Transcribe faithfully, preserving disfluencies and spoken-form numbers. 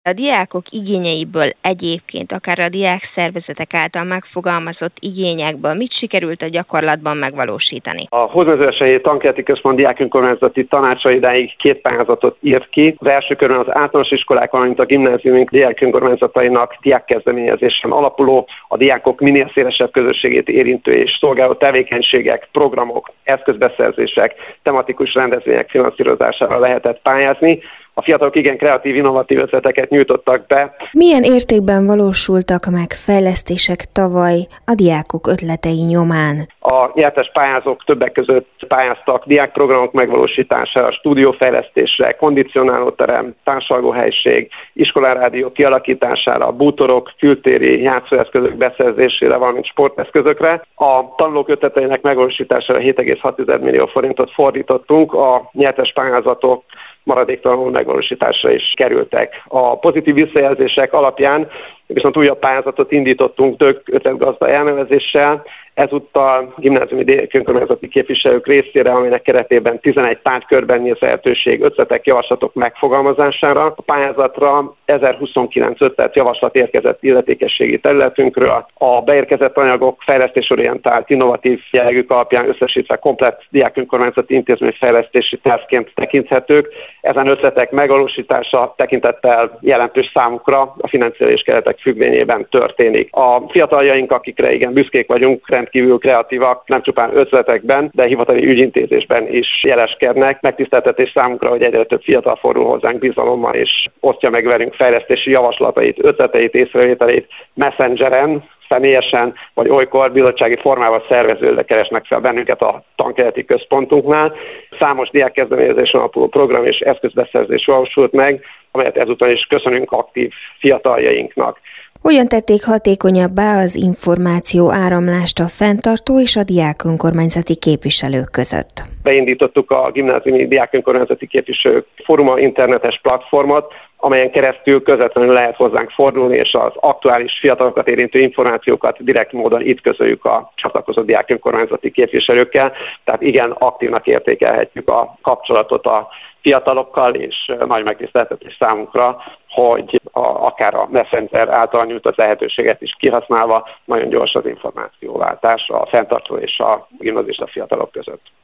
A diákok igényeiből egyébként, akár a diák szervezetek által megfogalmazott igényekből mit sikerült a gyakorlatban megvalósítani? A Hódmezővásárhelyi Tankerti Központ diákönkormányzati tanácsa idáig két pályázatot írt ki. Az első körön az általános iskolák, valamint a gimnáziumok diákönkormányzatainak diákkezdeményezésen alapuló, a diákok minél szélesebb közösségét érintő és szolgáló tevékenységek, programok, eszközbeszerzések, tematikus rendezvények finanszírozására lehetett pályázni. A fiatalok igen kreatív, innovatív ötleteket nyújtottak be. Milyen értékben valósultak meg fejlesztések tavaly a diákok ötletei nyomán? A nyertes pályázók többek között pályáztak diákprogramok megvalósítására, stúdiófejlesztésre, kondicionálóterem, társalgóhelység, iskolarádió kialakítására, bútorok, kültéri játszóeszközök beszerzésére, valamint sporteszközökre. A tanulók ötleteinek megvalósítására hét egész hat millió forintot fordítottunk, a nyertes pályázatok maradéktalanul megvalósításra is kerültek. A pozitív visszajelzések alapján viszont újabb pályázatot indítottunk Tök ötletgazda elnevezéssel, ezúttal gimnáziumi diákönkormányzati képviselők részére, amelynek keretében tizenegy tárgykörben nyílt lehetőség ötletek, javaslatok megfogalmazására. A pályázatra ezerhuszonkilenc ötlet javaslat érkezett illetékességi területünkről. A beérkezett anyagok fejlesztésorientált, innovatív jellegük alapján összesítve komplett diákönkormányzati intézményfejlesztési tervként tekinthetők. Ezen ötletek megvalósítása tekintettel jelentős számukra a financiális keretek függvényében történik. A fiataljaink, akikre igen büszkék vagyunk, rendkívül kreatívak, nem csupán ötletekben, de hivatali ügyintézésben is jeleskednek. Megtiszteltetés számunkra, hogy egyre több fiatal fordul hozzánk bizalommal, és osztja meg velünk fejlesztési javaslatait, ötleteit, észrevételeit messengeren, személyesen, vagy olykor bizottsági formával szerveződve keresnek fel bennünket a Tankerti Központunknál. Számos diákkezdeményezésen alapuló program és eszközbeszerzés valósult meg, amelyet ezúton is köszönünk aktív fiataljainknak. Hogyan tették hatékonyabbá az információ áramlást a fenntartó és a diákönkormányzati képviselők között? Beindítottuk a gimnáziumi diákönkormányzati képviselők fóruma internetes platformot, amelyen keresztül közvetlenül lehet hozzánk fordulni, és az aktuális fiatalokat érintő információkat direkt módon itt közöljük a csatlakozó diákönkormányzati képviselőkkel. Tehát igen, aktívnak értékelhetjük a kapcsolatot a fiatalokkal, és nagy megtiszteltetés számunkra, hogy a, akár a Messenger által nyújtott lehetőséget is kihasználva nagyon gyors az információváltás a fenntartó és a gimnazista fiatalok között.